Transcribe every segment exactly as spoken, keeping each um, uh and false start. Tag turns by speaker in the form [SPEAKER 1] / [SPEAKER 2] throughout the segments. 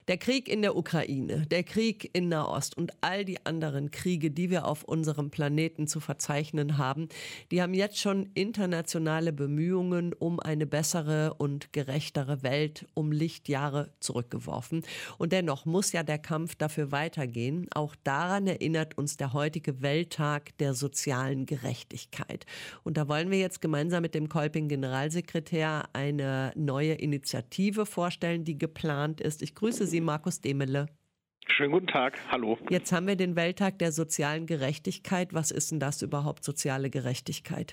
[SPEAKER 1] Der Krieg in der Ukraine, der Krieg in Nahost und all die anderen Kriege, die wir auf unserem Planeten zu verzeichnen haben, die haben jetzt schon internationale Bemühungen um eine bessere und gerechtere Welt um Lichtjahre zurückgeworfen. Und dennoch muss ja der Kampf dafür weitergehen. Auch daran erinnert uns der heutige Welttag der sozialen Gerechtigkeit. Und da wollen wir jetzt gemeinsam mit dem Kolping-Generalsekretär eine neue Initiative vorstellen, die geplant ist. Ich grüße Sie, Markus Demele.
[SPEAKER 2] Schönen guten Tag, hallo.
[SPEAKER 1] Jetzt haben wir den Welttag der sozialen Gerechtigkeit. Was ist denn das überhaupt, soziale Gerechtigkeit?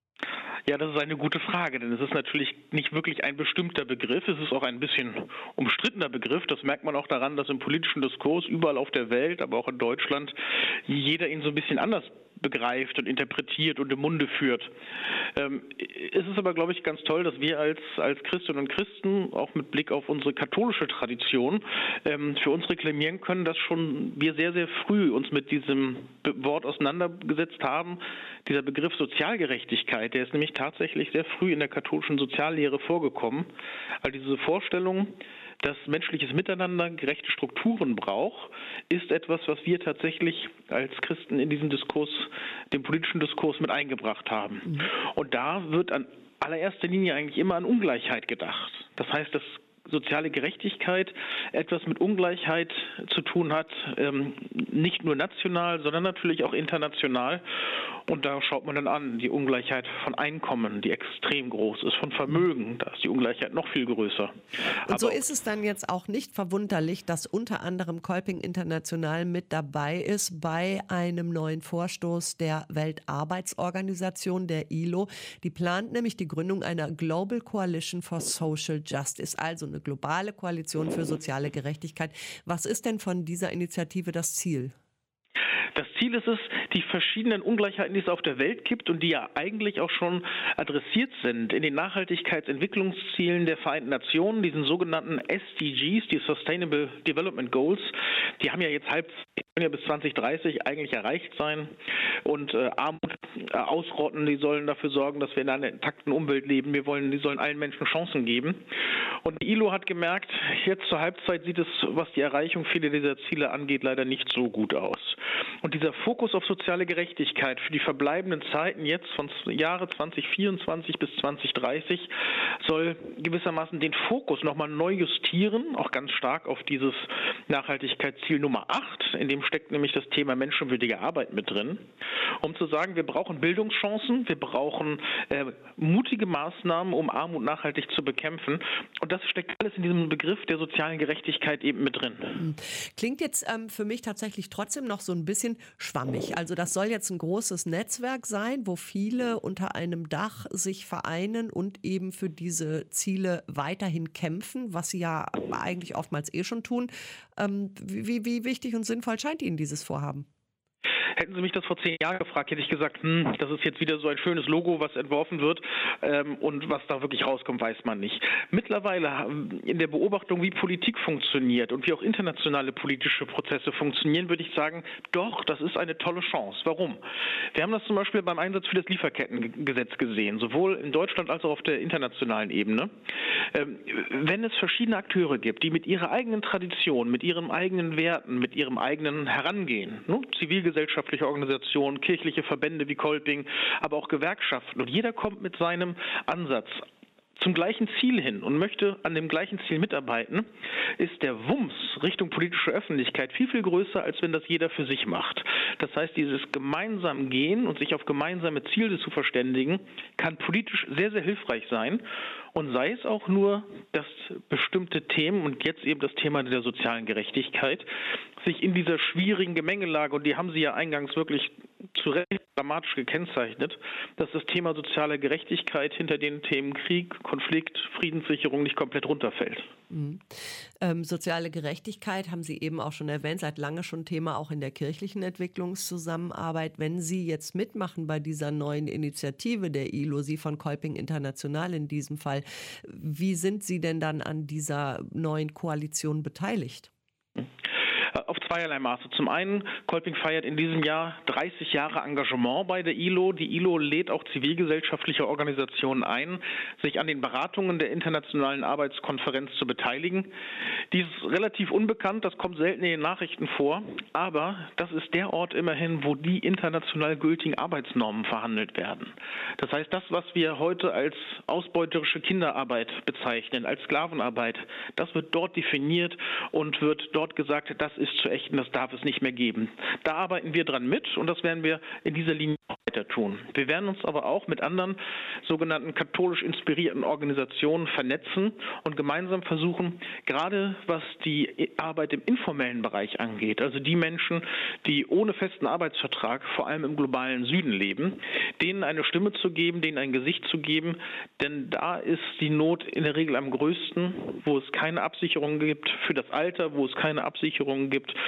[SPEAKER 2] Ja, das ist eine gute Frage, denn es ist natürlich nicht wirklich ein bestimmter Begriff. Es ist auch ein bisschen umstrittener Begriff. Das merkt man auch daran, dass im politischen Diskurs überall auf der Welt, aber auch in Deutschland, jeder ihn so ein bisschen anders begreift und interpretiert und im Munde führt. Ähm, es ist aber, glaube ich, ganz toll, dass wir als, als Christinnen und Christen, auch mit Blick auf unsere katholische Tradition, ähm, für uns reklamieren können, dass schon wir sehr, sehr früh uns mit diesem Wort auseinandergesetzt haben. Dieser Begriff Sozialgerechtigkeit, der ist nämlich tatsächlich sehr früh in der katholischen Soziallehre vorgekommen. All diese Vorstellung, dass menschliches Miteinander gerechte Strukturen braucht, ist etwas, was wir tatsächlich als Christen in diesen Diskurs, den politischen Diskurs mit eingebracht haben. Mhm. Und da wird an allererster Linie eigentlich immer an Ungleichheit gedacht. Das heißt, dass soziale Gerechtigkeit etwas mit Ungleichheit zu tun hat, ähm, nicht nur national, sondern natürlich auch international. Und da schaut man dann an, die Ungleichheit von Einkommen, die extrem groß ist, von Vermögen, da ist die Ungleichheit noch viel größer.
[SPEAKER 1] Und Aber so ist es dann jetzt auch nicht verwunderlich, dass unter anderem Kolping International mit dabei ist bei einem neuen Vorstoß der Weltarbeitsorganisation, der I L O. Die plant nämlich die Gründung einer Global Coalition for Social Justice, also eine globale Koalition für soziale Gerechtigkeit. Was ist denn von dieser Initiative das Ziel?
[SPEAKER 2] Das Ziel ist es, die verschiedenen Ungleichheiten, die es auf der Welt gibt und die ja eigentlich auch schon adressiert sind in den Nachhaltigkeitsentwicklungszielen der Vereinten Nationen, diesen sogenannten S D Gs, die Sustainable Development Goals, die haben ja jetzt halb ja bis zwanzig dreißig eigentlich erreicht sein und äh, Armut äh, ausrotten, die sollen dafür sorgen, dass wir in einer intakten Umwelt leben. Wir wollen, die sollen allen Menschen Chancen geben. Und die I L O hat gemerkt, jetzt zur Halbzeit sieht es, was die Erreichung vieler dieser Ziele angeht, leider nicht so gut aus. Und dieser Fokus auf soziale Gerechtigkeit für die verbleibenden Zeiten jetzt von Jahre zwanzig vierundzwanzig bis zwanzig dreißig soll gewissermaßen den Fokus nochmal neu justieren, auch ganz stark auf dieses Nachhaltigkeitsziel Nummer acht, in dem steckt nämlich das Thema menschenwürdige Arbeit mit drin, um zu sagen, wir brauchen Bildungschancen, wir brauchen äh, mutige Maßnahmen, um Armut nachhaltig zu bekämpfen. Und das steckt alles in diesem Begriff der sozialen Gerechtigkeit eben mit drin.
[SPEAKER 1] Klingt jetzt ähm, für mich tatsächlich trotzdem noch so ein bisschen schwammig. Also das soll jetzt ein großes Netzwerk sein, wo viele unter einem Dach sich vereinen und eben für diese Ziele weiterhin kämpfen, was sie ja eigentlich oftmals eh schon tun. Ähm, wie, wie wichtig und sinnvoll scheint Ihnen dieses Vorhaben?
[SPEAKER 2] Hätten Sie mich das vor zehn Jahren gefragt, hätte ich gesagt, hm, das ist jetzt wieder so ein schönes Logo, was entworfen wird ähm, und was da wirklich rauskommt, weiß man nicht. Mittlerweile in der Beobachtung, wie Politik funktioniert und wie auch internationale politische Prozesse funktionieren, würde ich sagen, doch, das ist eine tolle Chance. Warum? Wir haben das zum Beispiel beim Einsatz für das Lieferkettengesetz gesehen, sowohl in Deutschland als auch auf der internationalen Ebene. Ähm, wenn es verschiedene Akteure gibt, die mit ihrer eigenen Tradition, mit ihren eigenen Werten, mit ihrem eigenen Herangehen, ne, Zivilgesellschaft, Organisationen, kirchliche Verbände wie Kolping, aber auch Gewerkschaften. Und jeder kommt mit seinem Ansatz zum gleichen Ziel hin und möchte an dem gleichen Ziel mitarbeiten, ist der Wumms Richtung politische Öffentlichkeit viel, viel größer, als wenn das jeder für sich macht. Das heißt, dieses gemeinsam Gehen und sich auf gemeinsame Ziele zu verständigen, kann politisch sehr, sehr hilfreich sein. Und sei es auch nur, dass bestimmte Themen und jetzt eben das Thema der sozialen Gerechtigkeit sich in dieser schwierigen Gemengelage, und die haben Sie ja eingangs wirklich zu Recht dramatisch gekennzeichnet, dass das Thema soziale Gerechtigkeit hinter den Themen Krieg, Konflikt, Friedenssicherung nicht komplett runterfällt.
[SPEAKER 1] Mhm. Ähm, soziale Gerechtigkeit haben Sie eben auch schon erwähnt, seit lange schon Thema auch in der kirchlichen Entwicklungszusammenarbeit. Wenn Sie jetzt mitmachen bei dieser neuen Initiative der I L O, Sie von Kolping International in diesem Fall, wie sind Sie denn dann an dieser neuen Koalition beteiligt?
[SPEAKER 2] Auf Zweierlei Maße. Zum einen, Kolping feiert in diesem Jahr dreißig Jahre Engagement bei der I L O. Die I L O lädt auch zivilgesellschaftliche Organisationen ein, sich an den Beratungen der Internationalen Arbeitskonferenz zu beteiligen. Dies ist relativ unbekannt, das kommt selten in den Nachrichten vor, aber das ist der Ort immerhin, wo die international gültigen Arbeitsnormen verhandelt werden. Das heißt, das, was wir heute als ausbeuterische Kinderarbeit bezeichnen, als Sklavenarbeit, das wird dort definiert und wird dort gesagt, das ist zu ächten, das darf es nicht mehr geben. Da arbeiten wir dran mit und das werden wir in dieser Linie weiter tun. Wir werden uns aber auch mit anderen sogenannten katholisch inspirierten Organisationen vernetzen und gemeinsam versuchen, gerade was die Arbeit im informellen Bereich angeht, also die Menschen, die ohne festen Arbeitsvertrag vor allem im globalen Süden leben, denen eine Stimme zu geben, denen ein Gesicht zu geben, denn da ist die Not in der Regel am größten, wo es keine Absicherung gibt für das Alter, wo es keine Absicherung gibt